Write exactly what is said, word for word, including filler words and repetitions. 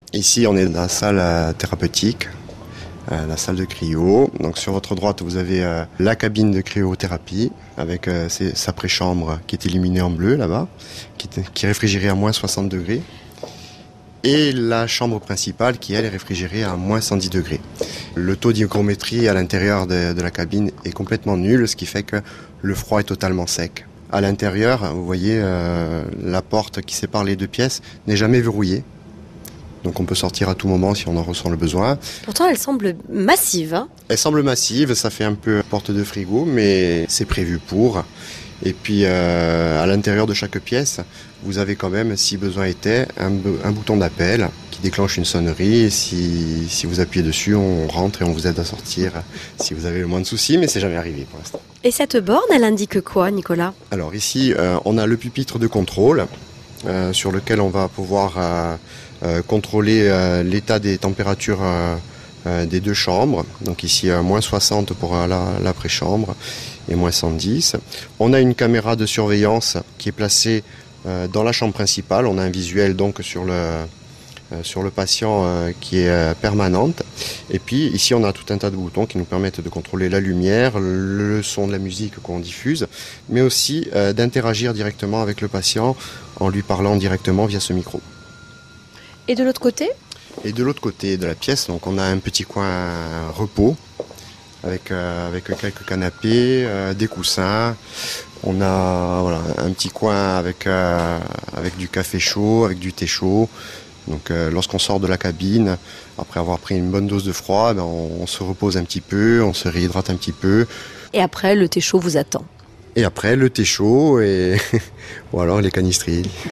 Ici, on est dans la salle euh, thérapeutique, euh, la salle de cryo. Donc sur votre droite, vous avez euh, la cabine de cryothérapie avec euh, ses- sa préchambre qui est illuminée en bleu là-bas, qui, est- qui est réfrigérée à moins soixante degrés. Et la chambre principale qui, elle, est réfrigérée à moins cent dix degrés. Le taux d'hygrométrie à l'intérieur de, de la cabine est complètement nul, ce qui fait que le froid est totalement sec. À l'intérieur, vous voyez, euh, la porte qui sépare les deux pièces n'est jamais verrouillée. Donc on peut sortir à tout moment si on en ressent le besoin. Pourtant, elle semble massive. Hein. Elle semble massive, ça fait un peu porte de frigo, mais c'est prévu pour. Et puis euh, à l'intérieur de chaque pièce, vous avez quand même, si besoin était, un, un bouton d'appel qui déclenche une sonnerie. Et si, si vous appuyez dessus, on rentre et on vous aide à sortir si vous avez le moins de soucis, mais c'est jamais arrivé pour l'instant. Et cette borne, elle indique quoi, Nicolas? Alors ici, euh, on a le pupitre de contrôle euh, sur lequel on va pouvoir euh, euh, contrôler euh, l'état des températures euh, euh, des deux chambres. Donc ici, euh, moins soixante pour euh, la, la préchambre et moins cent dix. On a une caméra de surveillance qui est placée euh, dans la chambre principale. On a un visuel donc sur le, euh, sur le patient euh, qui est euh, permanente. Et puis ici, on a tout un tas de boutons qui nous permettent de contrôler la lumière, le son de la musique qu'on diffuse, mais aussi euh, d'interagir directement avec le patient en lui parlant directement via ce micro. Et de l'autre côté? Et de l'autre côté de la pièce, donc on a un petit coin repos avec, euh, avec quelques canapés, euh, des coussins. On a voilà, un petit coin avec, euh, avec du café chaud, avec du thé chaud. Donc euh, lorsqu'on sort de la cabine, après avoir pris une bonne dose de froid, ben, on, on se repose un petit peu, on se réhydrate un petit peu. Et après, le thé chaud vous attend. Et après, le thé chaud et ou alors les canistries.